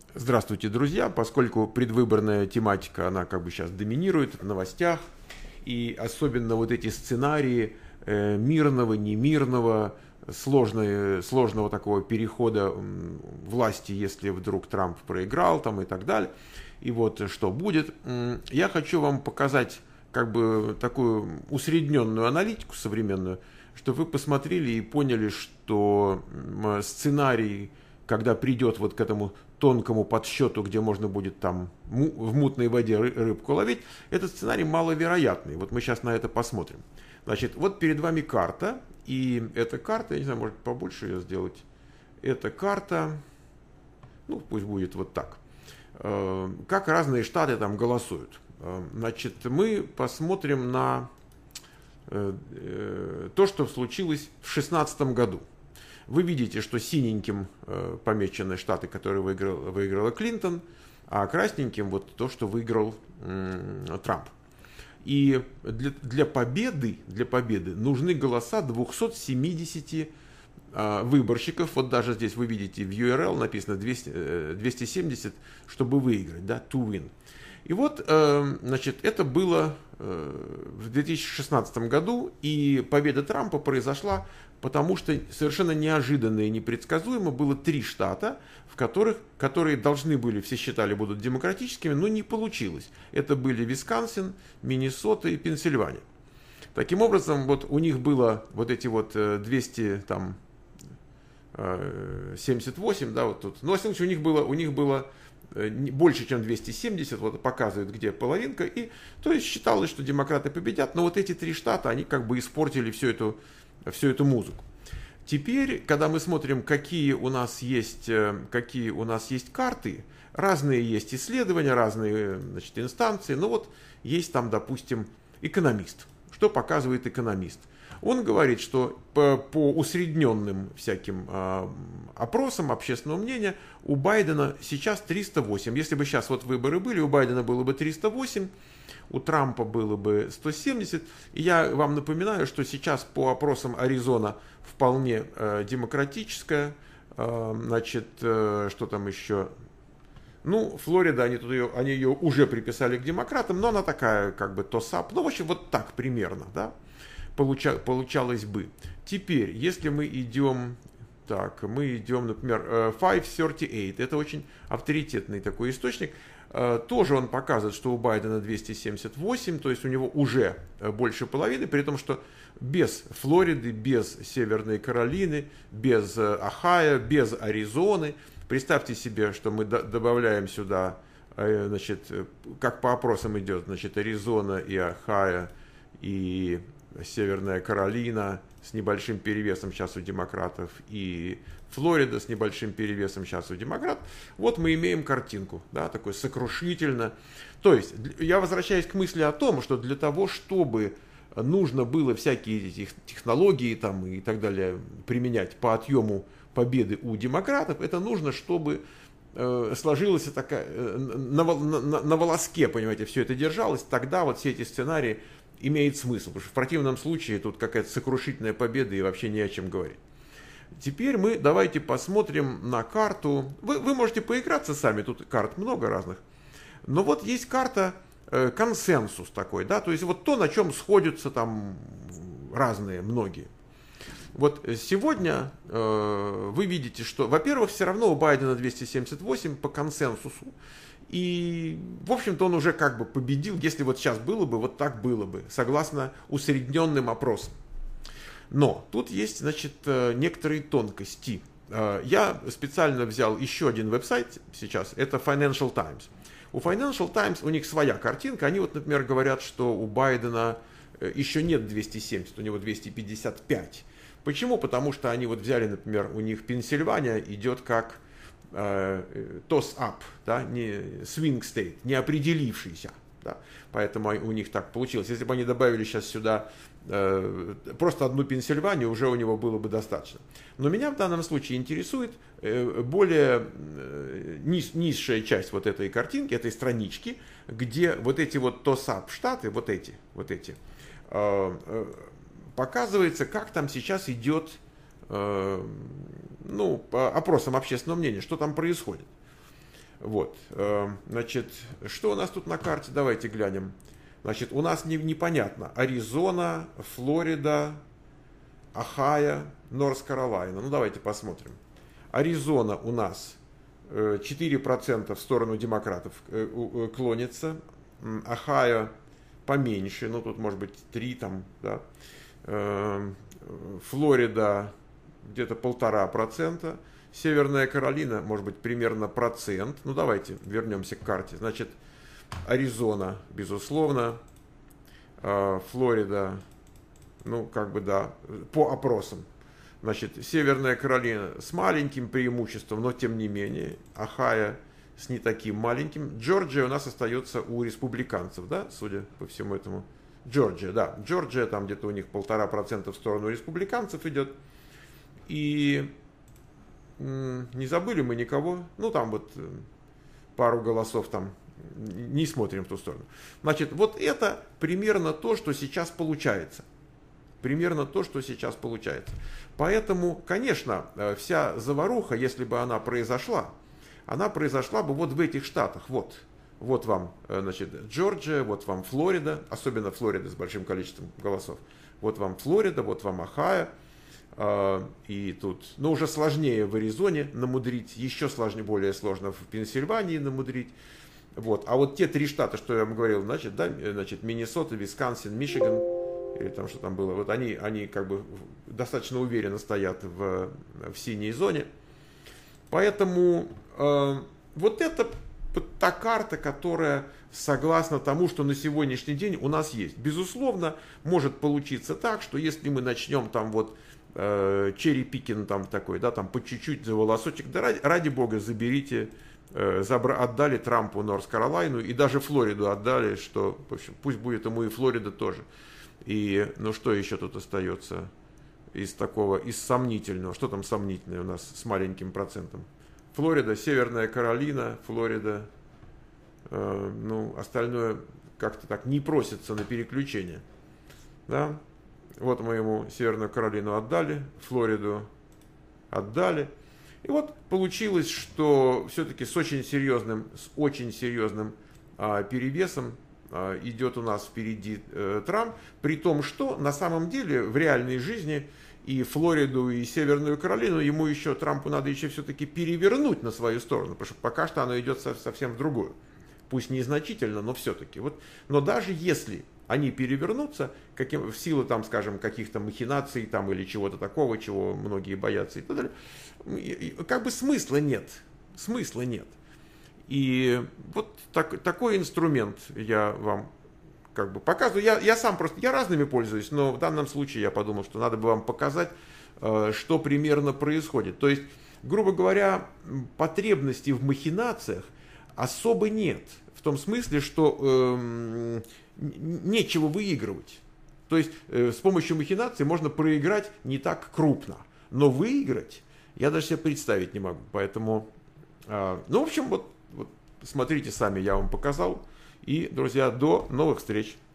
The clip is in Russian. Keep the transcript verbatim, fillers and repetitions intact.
Здравствуйте, друзья! Поскольку предвыборная тематика, она как бы сейчас доминирует в новостях, и особенно вот эти сценарии э, мирного, немирного, сложного, сложного такого перехода власти, если вдруг Трамп проиграл там и так далее, и вот что будет, я хочу вам показать как бы такую усредненную аналитику современную, чтобы вы посмотрели и поняли, что сценарий, когда придет вот к этому тонкому подсчету, где можно будет там в мутной воде рыбку ловить, этот сценарий маловероятный. Вот мы сейчас на это посмотрим. Значит, вот перед вами карта, и эта карта, я не знаю, может побольше ее сделать. Эта карта, ну пусть будет вот так. Как разные штаты там голосуют. Значит, мы посмотрим на то, что случилось в две тысячи шестнадцатом году. Вы видите, что синеньким э, помечены штаты, которые выиграл, выиграла Клинтон, а красненьким вот то, что выиграл э, Трамп. И для, для победы, для победы нужны голоса двухсот семидесяти э, выборщиков. Вот даже здесь вы видите в ю ар эл написано двести, э, двести семьдесят, чтобы выиграть, да, to win. И вот, э, значит, это было э, в две тысячи шестнадцатом году, и победа Трампа произошла потому, что совершенно неожиданно и непредсказуемо было три штата, в которых, которые должны были, все считали, будут демократическими, но не получилось. Это были Висконсин, Миннесота и Пенсильвания. Таким образом, вот у них было вот эти вот двести семьдесят восемь, да, вот тут. Но, во всяком случае, у них было, у них было больше, чем двести семьдесят, вот показывают, где половинка, и то есть считалось, что демократы победят, но вот эти три штата, они как бы испортили всю эту, всю эту музыку. Теперь, когда мы смотрим, какие у нас есть, какие у нас есть карты, разные есть исследования, разные, значит, инстанции, ну вот есть там, допустим, экономист. Что показывает экономист? Он говорит, что по, по усредненным всяким э, опросам общественного мнения у Байдена сейчас триста восемь. Если бы сейчас вот выборы были, у Байдена было бы триста восемь, у Трампа было бы сто семьдесят. И я вам напоминаю, что сейчас по опросам Аризона вполне э, демократическая. Э, значит, э, что там еще? Ну, Флорида, они, тут ее, они ее уже приписали к демократам, но она такая, как бы, тосап. Ну, в общем, вот так примерно, да, получа, получалось бы. Теперь, если мы идем, так, мы идем, например, пятьсот тридцать восемь, это очень авторитетный такой источник, тоже он показывает, что у Байдена двести семьдесят восемь, то есть у него уже больше половины, при том, что без Флориды, без Северной Каролины, без Ohio, без Аризоны. Представьте себе, что мы добавляем сюда, значит, как по опросам идет, значит, Аризона и Ohio и Северная Каролина с небольшим перевесом сейчас у демократов и Флорида с небольшим перевесом сейчас у демократов. Вот мы имеем картинку, да, такой сокрушительно. То есть я возвращаюсь к мысли о том, что для того, чтобы нужно было всякие технологии там и так далее применять по отъему победы у демократов, это нужно, чтобы э, сложилось такая, э, на, на, на волоске, понимаете, все это держалось, тогда вот все эти сценарии имеют смысл, потому что в противном случае тут какая-то сокрушительная победа и вообще не о чем говорить. Теперь мы давайте посмотрим на карту, вы, вы можете поиграться сами, тут карт много разных, но вот есть карта э, консенсус такой, да, то есть вот то, на чем сходятся там разные, многие. Вот сегодня э, вы видите, что, во-первых, все равно у Байдена двести семьдесят восемь по консенсусу. И, в общем-то, он уже как бы победил, если вот сейчас было бы, вот так было бы, согласно усредненным опросам. Но тут есть, значит, некоторые тонкости. Я специально взял еще один веб-сайт сейчас, это Financial Times. У Financial Times у них своя картинка, они вот, например, говорят, что у Байдена еще нет двухсот семидесяти, у него двести пятьдесят пять. Почему? Потому что они вот взяли, например, у них Пенсильвания идет как э, toss-up, да, не swing state, не определившийся. Да, поэтому у них так получилось. Если бы они добавили сейчас сюда э, просто одну Пенсильванию, уже у него было бы достаточно. Но меня в данном случае интересует э, более э, низ, низшая часть вот этой картинки, этой странички, где вот эти вот toss-up штаты, вот эти, вот эти, э, э, показывается, как там сейчас идет, э, ну, по опросам общественного мнения, что там происходит. Вот, значит, что у нас тут на карте? Давайте глянем. Значит, у нас не, непонятно. Аризона, Флорида, Ohio, Норс-Каролайна. Ну, давайте посмотрим. Аризона у нас четыре процента в сторону демократов клонится. Ohio поменьше, ну, тут может быть три там, да. Флорида где-то полтора процента. Северная Каролина, может быть, примерно процент. Ну, давайте вернемся к карте. Значит, Аризона, безусловно. Флорида, ну, как бы, да, по опросам. Значит, Северная Каролина с маленьким преимуществом, но тем не менее. Ohio с не таким маленьким. Джорджия у нас остается у республиканцев, да, судя по всему этому. Джорджия, да. Джорджия, там где-то у них полтора процента в сторону республиканцев идет. И не забыли мы никого. Ну, там вот пару голосов там не смотрим в ту сторону. Значит, вот это примерно то, что сейчас получается. Примерно то, что сейчас получается. Поэтому, конечно, вся заваруха, если бы она произошла, она произошла бы вот в этих штатах. Вот. Вот вам, значит, Джорджия, вот вам Флорида, особенно Флорида с большим количеством голосов. Вот вам Флорида, вот вам Ohio. И тут, ну, уже сложнее в Аризоне намудрить, еще сложнее, более сложно в Пенсильвании намудрить. Вот. А вот те три штата, что я вам говорил, значит, да, значит, Миннесота, Висконсин, Мичиган, или там что там было, вот они, они как бы достаточно уверенно стоят в, в синей зоне. Поэтому э, вот это та карта, которая согласно тому, что на сегодняшний день у нас есть. Безусловно, может получиться так, что если мы начнем там вот э, черри-пикинг там такой, да, там по чуть-чуть за волосочек, да ради, ради бога заберите, э, забра, отдали Трампу Норс-Каролайну и даже Флориду отдали, что, в общем, пусть будет ему и Флорида тоже. И, ну что еще тут остается из такого, из сомнительного, что там сомнительное у нас с маленьким процентом? Флорида, Северная Каролина, Флорида, э, ну, остальное как-то так не просится на переключение. Да? Вот мы ему Северную Каролину отдали, Флориду отдали. И вот получилось, что все-таки с очень серьезным, с очень серьезным а, перевесом а, идет у нас впереди а, Трамп, при том, что на самом деле в реальной жизни и Флориду, и Северную Каролину ему еще, Трампу надо еще все-таки перевернуть на свою сторону, потому что пока что оно идет совсем в другую. Пусть незначительно, но все-таки. Вот, но даже если они перевернутся, каким, в силу, там, скажем, каких-то махинаций там, или чего-то такого, чего многие боятся и так далее, как бы смысла нет. Смысла нет. И вот так, такой инструмент я вам как бы показываю. Я, я сам просто, я разными пользуюсь, но в данном случае я подумал, что надо бы вам показать, что примерно происходит. То есть, грубо говоря, потребностей в махинациях особо нет. В том смысле, что э, нечего выигрывать. То есть э, с помощью махинаций можно проиграть не так крупно. Но выиграть я даже себе представить не могу. Поэтому, э, ну, в общем, вот, вот смотрите сами, я вам показал. И, друзья, до новых встреч.